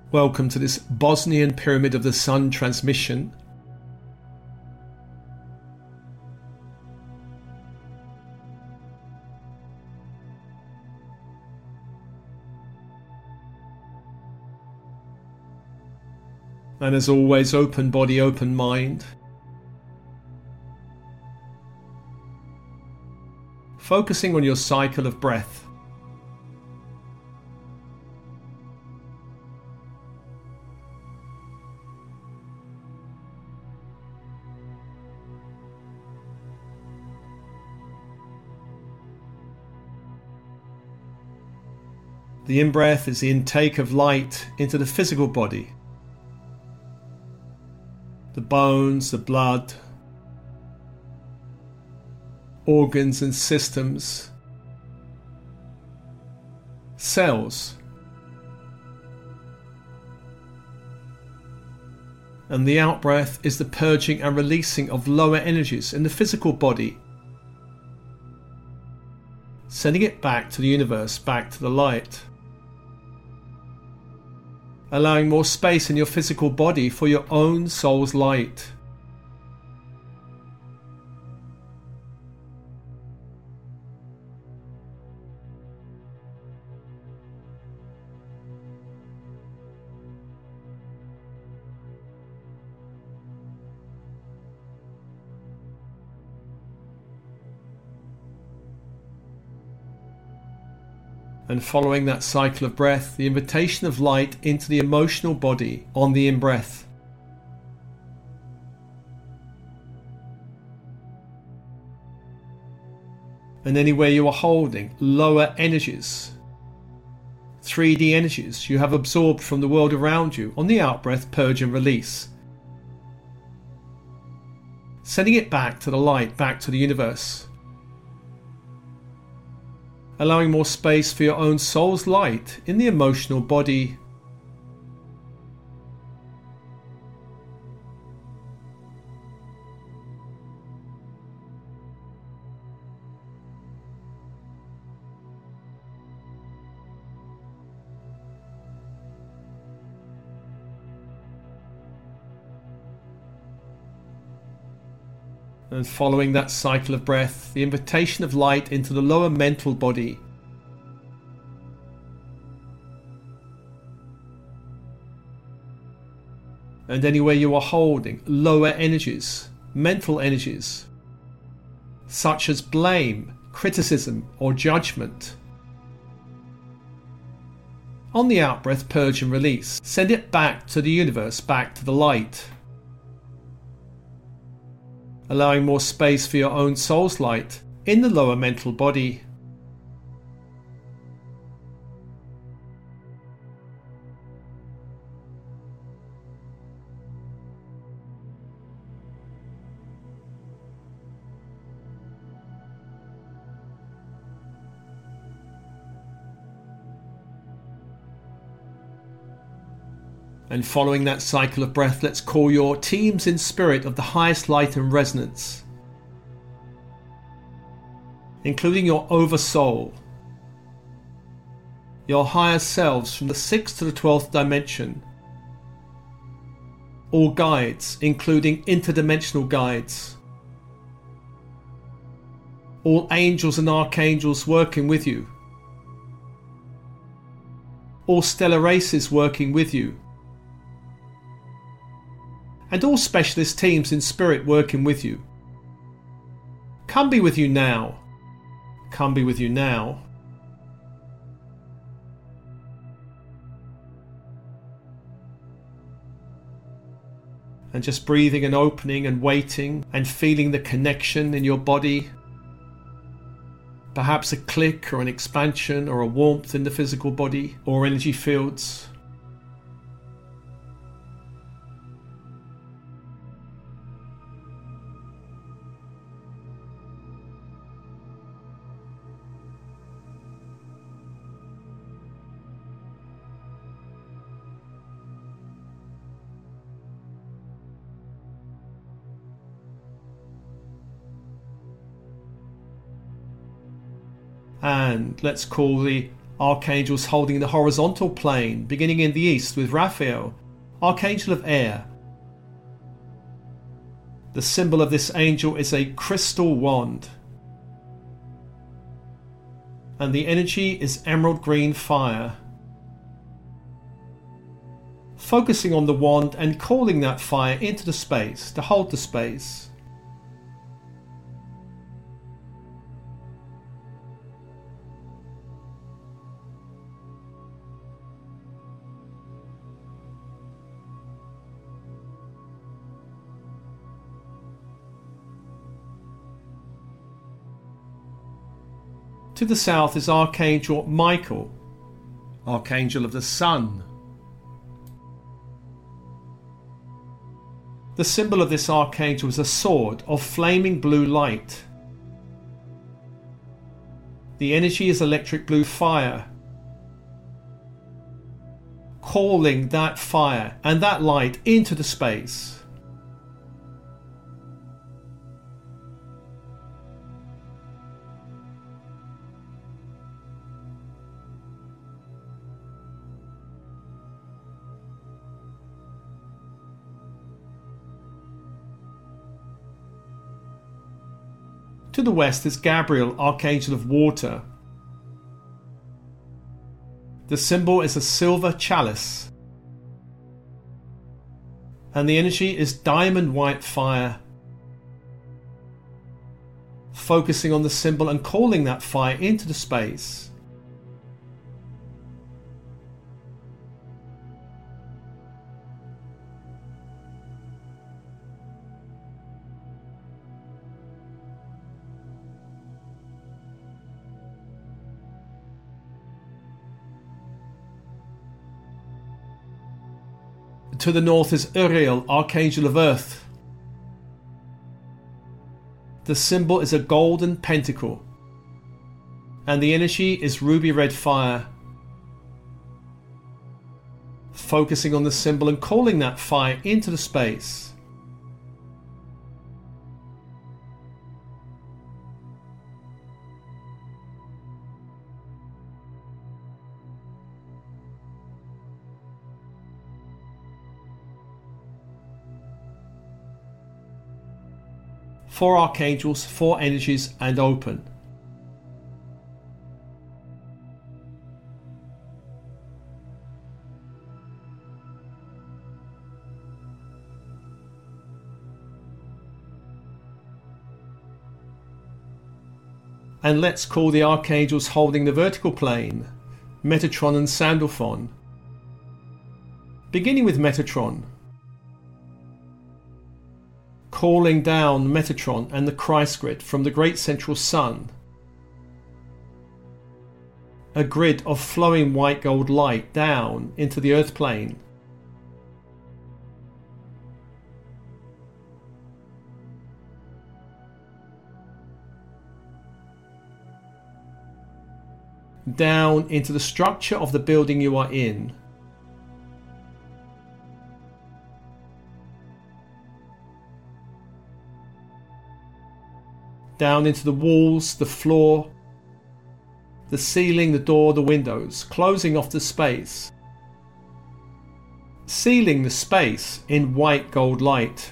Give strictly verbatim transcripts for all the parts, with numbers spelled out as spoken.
Welcome to this Bosnian Pyramid of the Sun transmission. And as always, open body, open mind. Focusing on your cycle of breath. The in-breath is the intake of light into the physical body. The bones, the blood, organs and systems, cells. And the out-breath is the purging and releasing of lower energies in the physical body, sending it back to the universe, back to the light. Allowing more space in your physical body for your own soul's light. And following that cycle of breath, the invitation of light into the emotional body on the in-breath. And anywhere you are holding lower energies, three D energies you have absorbed from the world around you, on the out-breath, purge and release. Sending it back to the light, back to the universe. Allowing more space for your own soul's light in the emotional body. And following that cycle of breath, the invitation of light into the lower mental body. And anywhere you are holding lower energies, mental energies, such as blame, criticism or judgment. On the out-breath, purge and release. Send it back to the universe, back to the light. Allowing more space for your own soul's light in the lower mental body. And following that cycle of breath, let's call your teams in spirit of the highest light and resonance, including your oversoul, your higher selves from the sixth to the twelfth dimension, all guides, including interdimensional guides, all angels and archangels working with you, all stellar races working with you, and all specialist teams in spirit working with you. Come be with you now. Come be with you now. And just breathing and opening and waiting and feeling the connection in your body. Perhaps a click or an expansion or a warmth in the physical body or energy fields. And let's call the archangels holding the horizontal plane, beginning in the east with Raphael, archangel of air. The symbol of this angel is a crystal wand, and the energy is emerald green fire. Focusing on the wand and calling that fire into the space to hold the space. To the south is Archangel Michael, Archangel of the Sun. The symbol of this archangel is a sword of flaming blue light. The energy is electric blue fire, calling that fire and that light into the space. To the west is Gabriel, Archangel of Water. The symbol is a silver chalice, and the energy is diamond white fire. Focusing on the symbol and calling that fire into the space. To the north is Uriel, Archangel of Earth. The symbol is a golden pentacle, and the energy is ruby red fire. Focusing on the symbol and calling that fire into the space. Four archangels, four energies, and open. And let's call the archangels holding the vertical plane, Metatron and Sandalphon. Beginning with Metatron. Calling down Metatron and the Christ grid from the great central sun. A grid of flowing white gold light down into the earth plane. Down into the structure of the building you are in. Down into the walls, the floor, the ceiling, the door, the windows, closing off the space. Sealing the space in white gold light.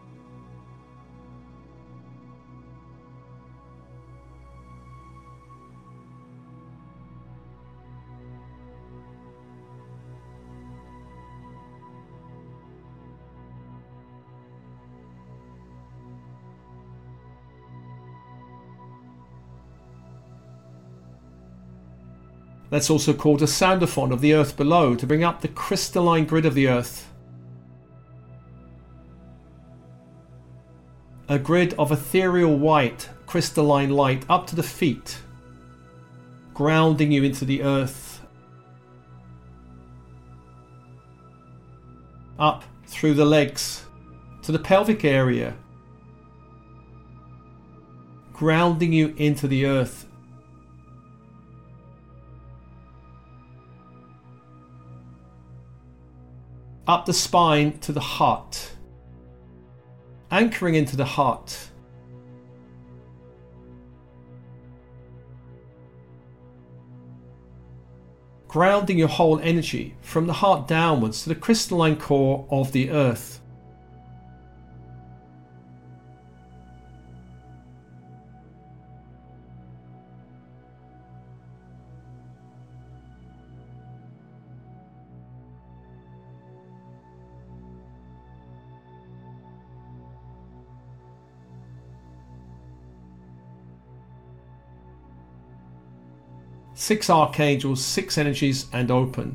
That's also called a soundophone of the earth below to bring up the crystalline grid of the earth. A grid of ethereal white crystalline light up to the feet, grounding you into the earth. Up through the legs to the pelvic area, grounding you into the earth. Up the spine to the heart, anchoring into the heart. grounding your whole energy from the heart downwards to the crystalline core of the earth. Six archangels, six energies, and open.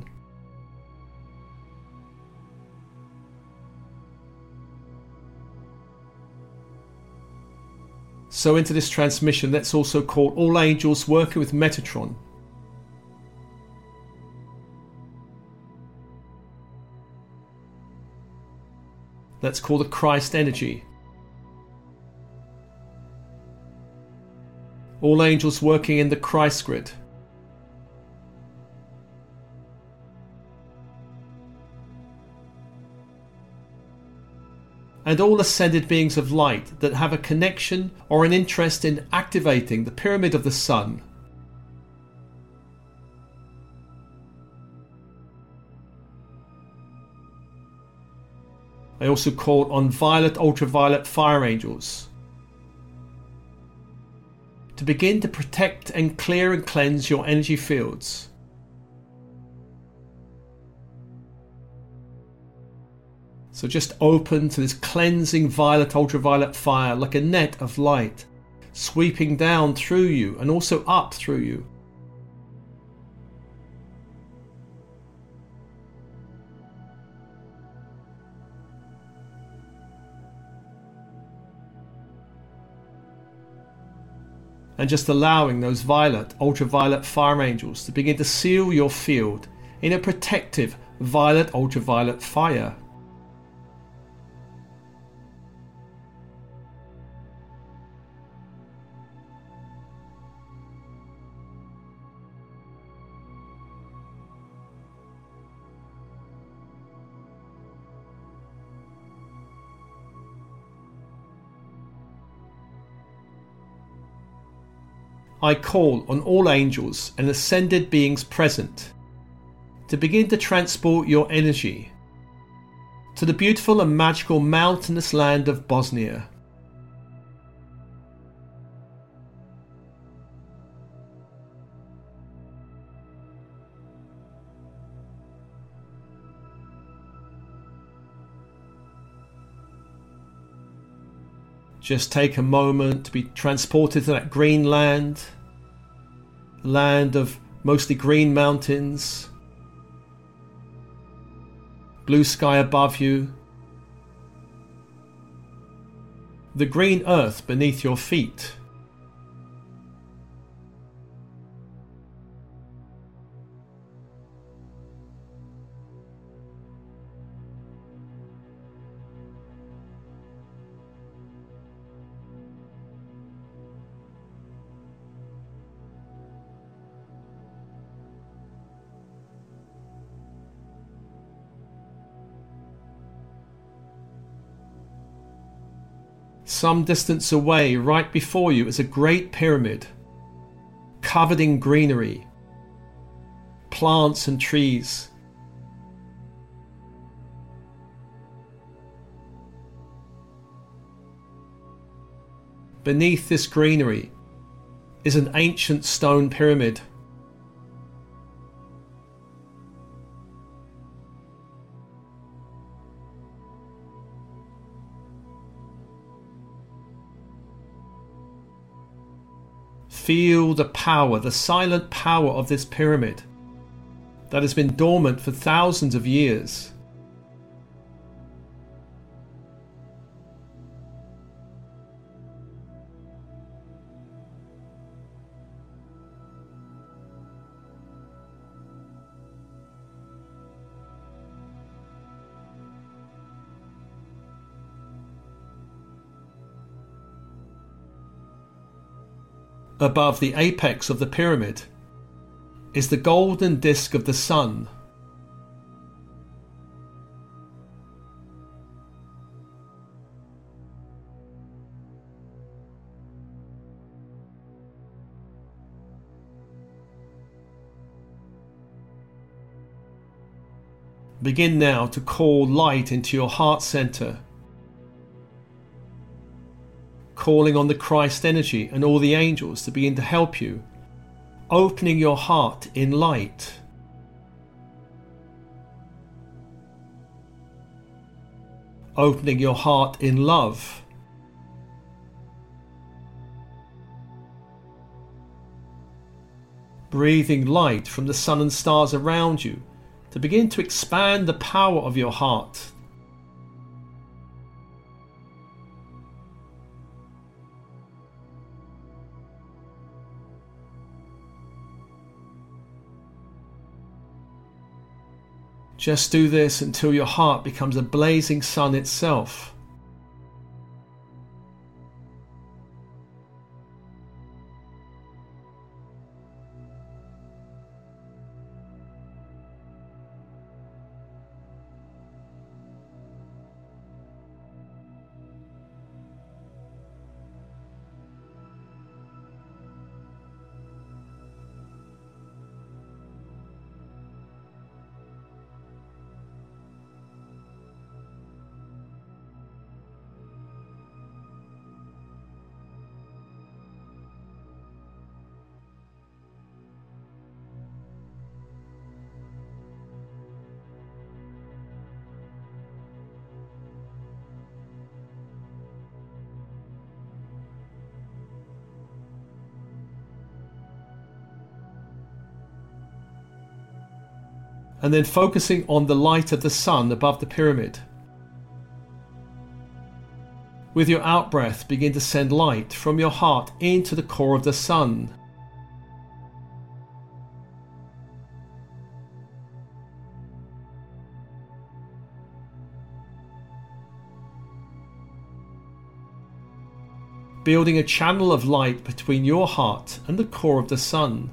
So into this transmission, let's also call all angels working with Metatron. Let's call the Christ energy. All angels working in the Christ grid. And all ascended beings of light that have a connection or an interest in activating the pyramid of the sun. I also call on violet, ultraviolet fire angels to begin to protect and clear and cleanse your energy fields. So just open to this cleansing violet, ultraviolet fire like a net of light, sweeping down through you and also up through you. And just allowing those violet, ultraviolet fire angels to begin to seal your field in a protective violet, ultraviolet fire. I call on all angels and ascended beings present to begin to transport your energy to the beautiful and magical mountainous land of Bosnia. Just take a moment to be transported to that green land, land of mostly green mountains, blue sky above you, the green earth beneath your feet. Some distance away, right before you, is a great pyramid, covered in greenery, plants and trees. Beneath this greenery is an ancient stone pyramid. Feel the power, the silent power of this pyramid that has been dormant for thousands of years. Above the apex of the pyramid is the golden disk of the sun. Begin now to call light into your heart center, calling on the Christ energy and all the angels to begin to help you, opening your heart in light. Opening your heart in love. Breathing light from the sun and stars around you to begin to expand the power of your heart. Just do this until your heart becomes a blazing sun itself. And then focusing on the light of the sun above the pyramid. With your out-breath, begin to send light from your heart into the core of the sun. Building a channel of light between your heart and the core of the sun.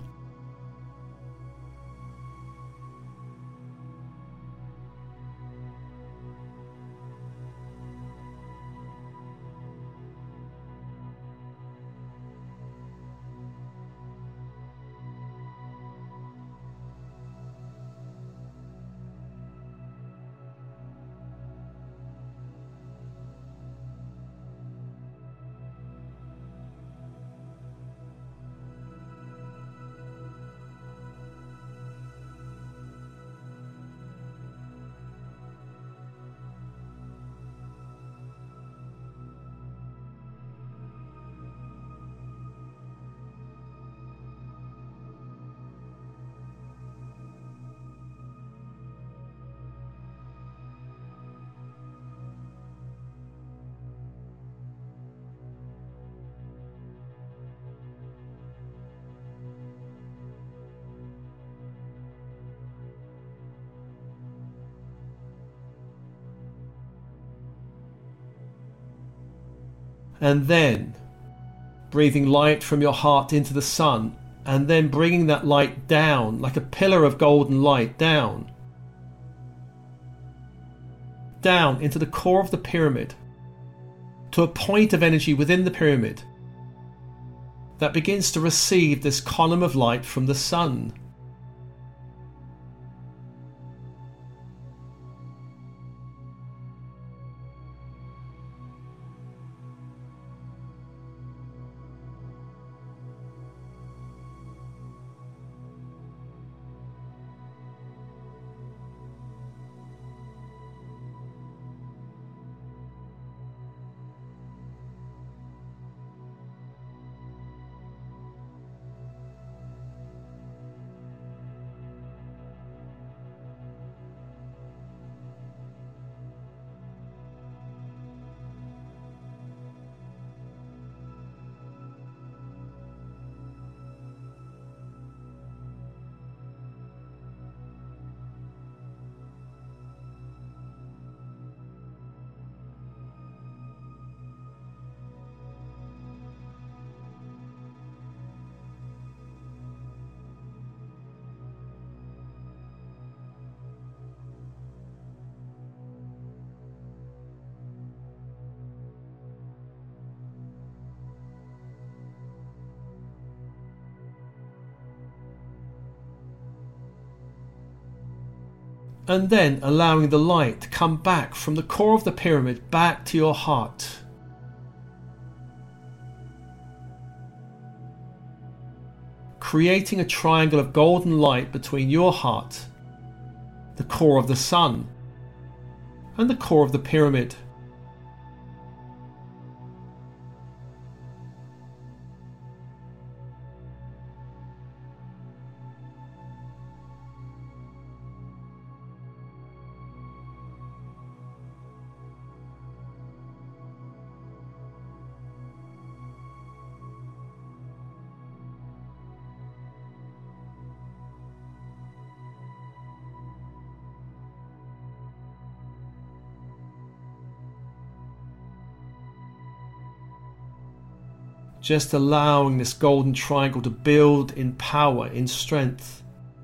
And then breathing light from your heart into the sun, and then bringing that light down like a pillar of golden light down. Down into the core of the pyramid, to a point of energy within the pyramid that begins to receive this column of light from the sun. and then allowing the light to come back from the core of the pyramid back to your heart. Creating a triangle of golden light between your heart, the core of the sun, and the core of the pyramid. Just allowing this golden triangle to build in power, in strength.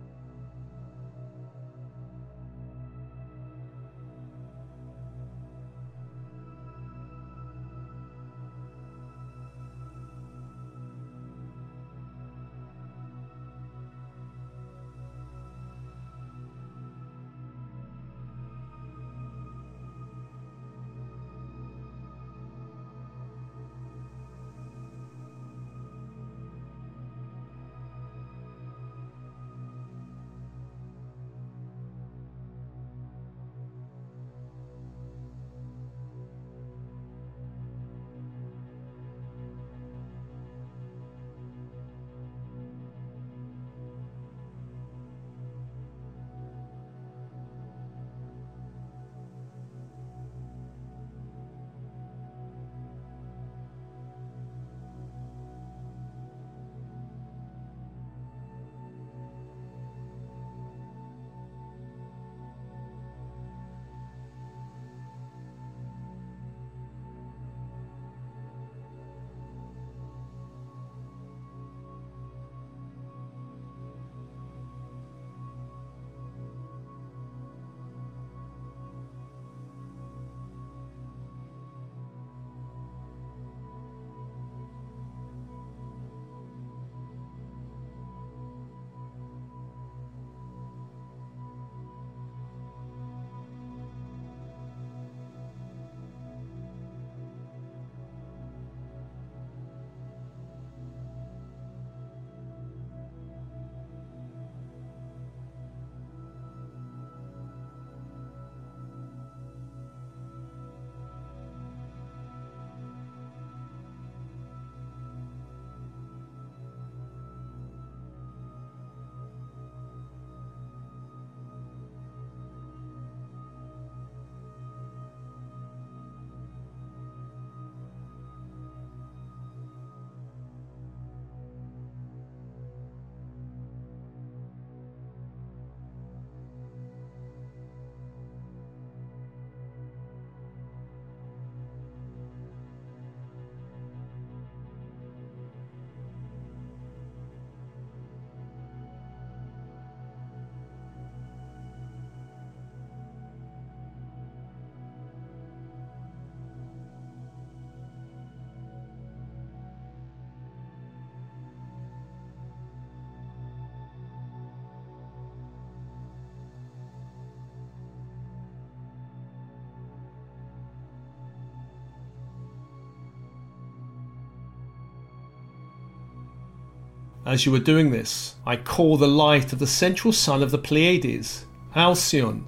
As you are doing this, I call the light of the central sun of the Pleiades, Alcyone,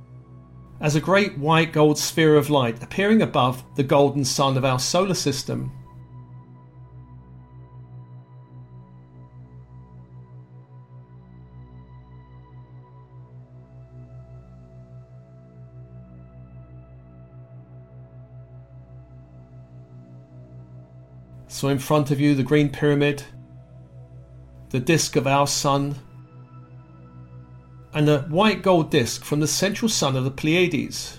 as a great white gold sphere of light appearing above the golden sun of our solar system. So in front of you, the green pyramid, the disk of our sun, and a white gold disk from the central sun of the Pleiades.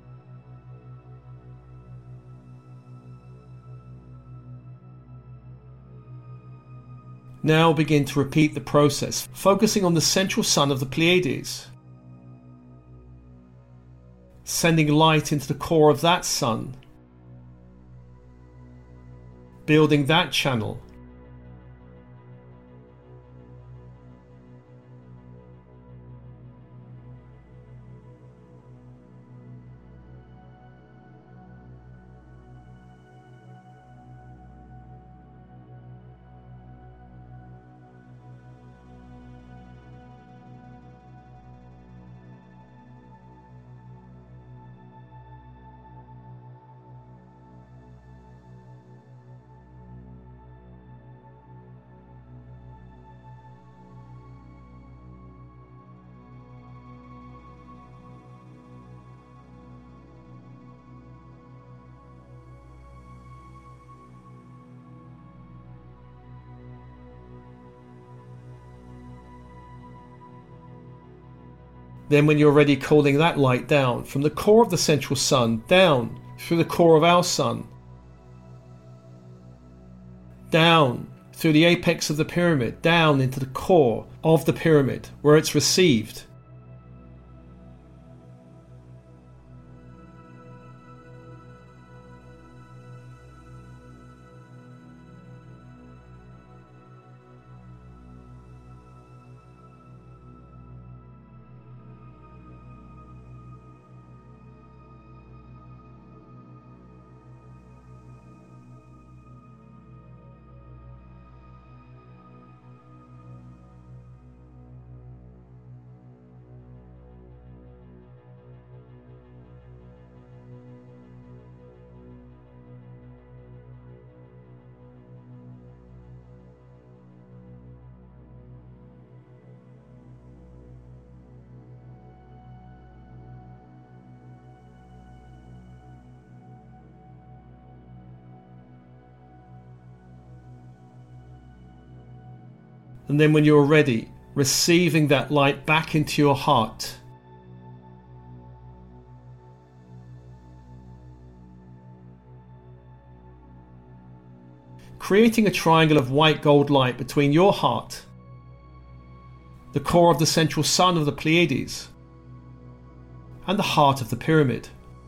Now begin to repeat the process, focusing on the central sun of the Pleiades, sending light into the core of that sun, building that channel, Then when you're ready, calling that light down from the core of the central sun, down through the core of our sun, down through the apex of the pyramid, down into the core of the pyramid where it's received. And then when you're ready, receiving that light back into your heart. Creating a triangle of white gold light between your heart, the core of the central sun of the Pleiades, and the heart of the pyramid.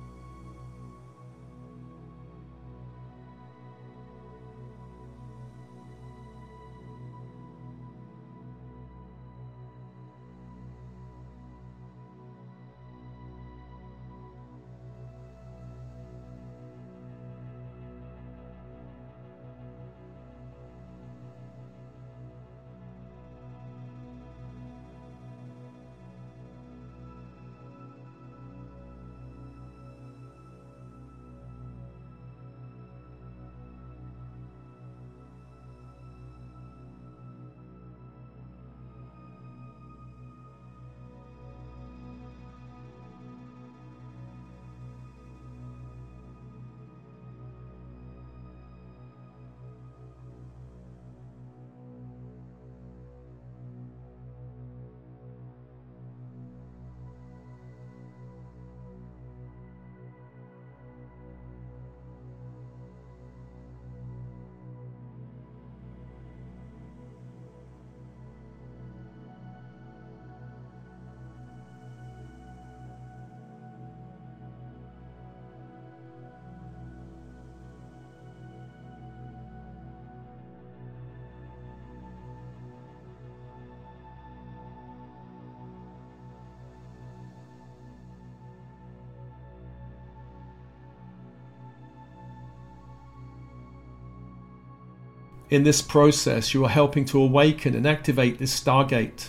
In this process, you are helping to awaken and activate this Stargate.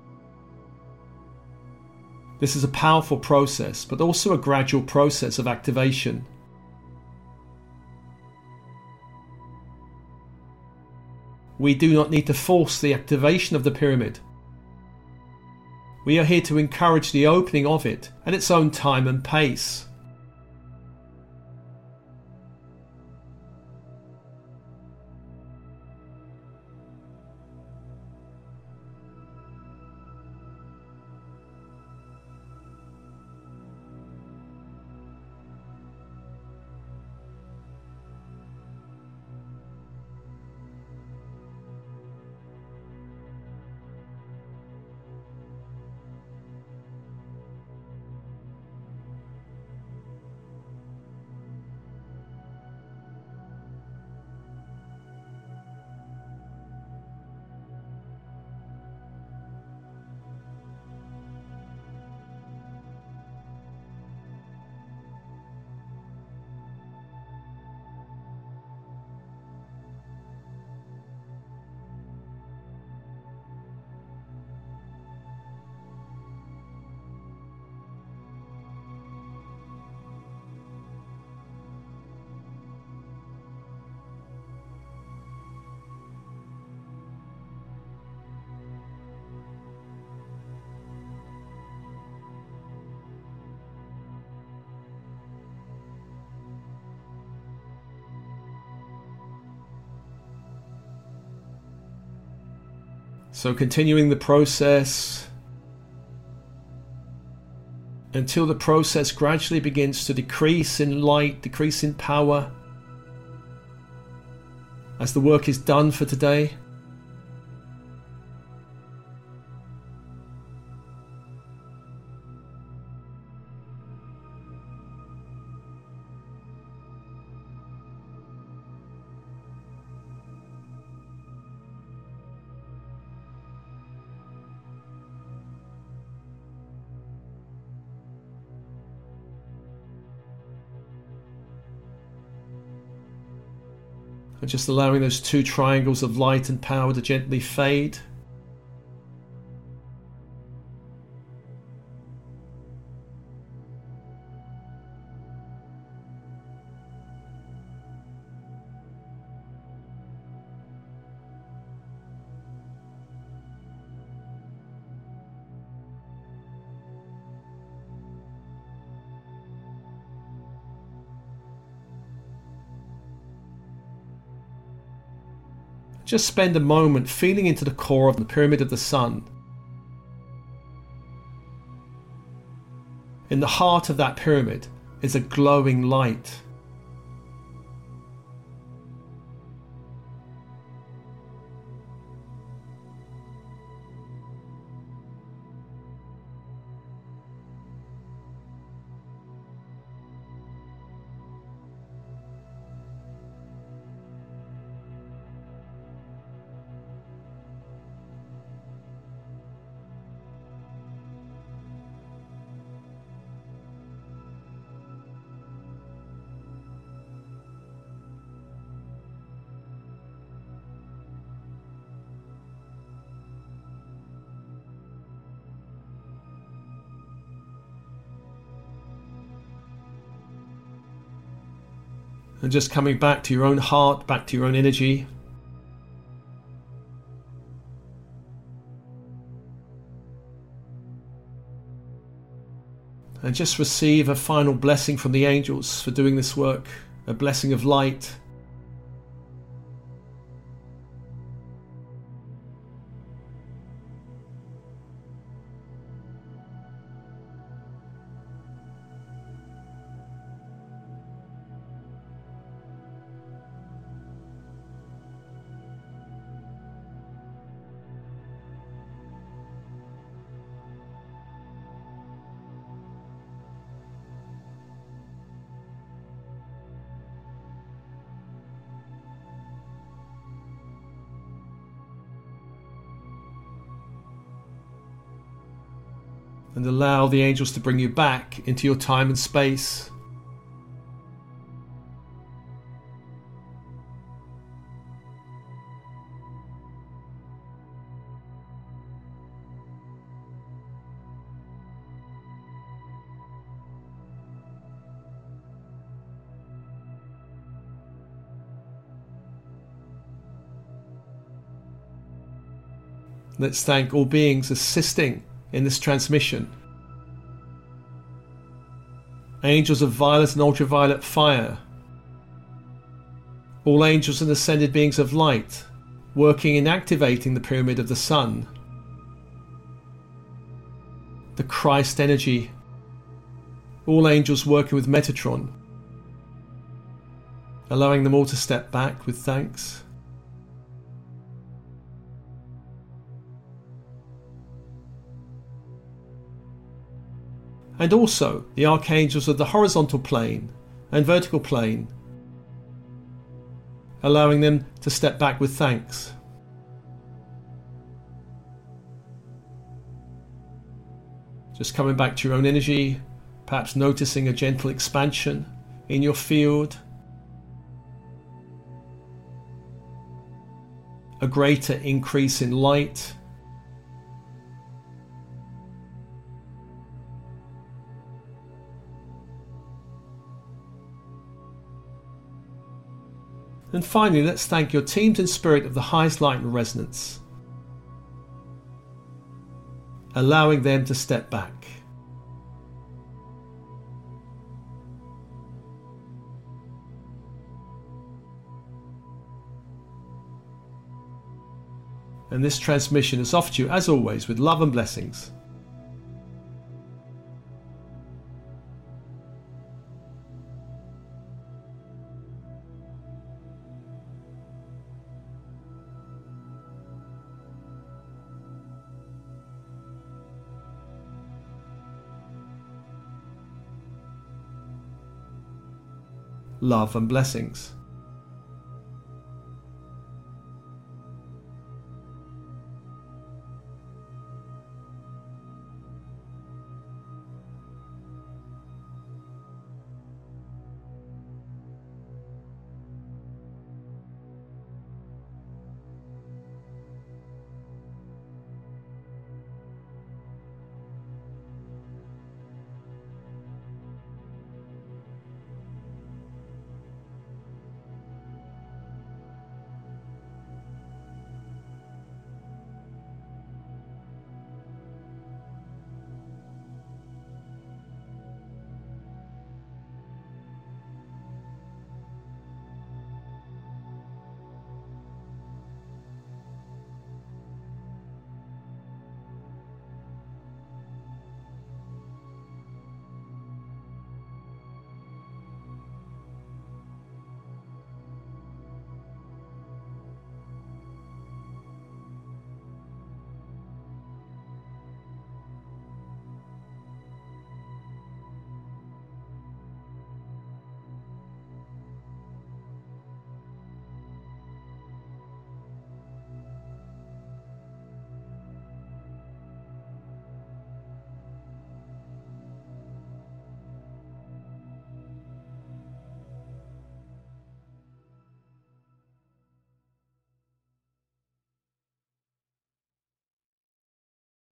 This is a powerful process, but also a gradual process of activation. We do not need to force the activation of the pyramid. We are here to encourage the opening of it at its own time and pace. So continuing the process, until the process gradually begins to decrease in light, decrease in power as the work is done for today. And just allowing those two triangles of light and power to gently fade. Just spend a moment feeling into the core of the pyramid of the sun. In the heart of that pyramid is a glowing light. And just coming back to your own heart, back to your own energy. And just receive a final blessing from the angels for doing this work, a blessing of light. And allow the angels to bring you back into your time and space. Let's thank all beings assisting in this transmission. Angels of violet and ultraviolet fire. All angels and ascended beings of light, working in activating the pyramid of the sun. The Christ energy. All angels working with Metatron, allowing them all to step back with thanks. And also the archangels of the horizontal plane and vertical plane, allowing them to step back with thanks. Just coming back to your own energy, perhaps noticing a gentle expansion in your field, a greater increase in light. And finally, let's thank your teams in spirit of the highest light and resonance, allowing them to step back. And this transmission is offered to you, as always, with love and blessings. love and blessings.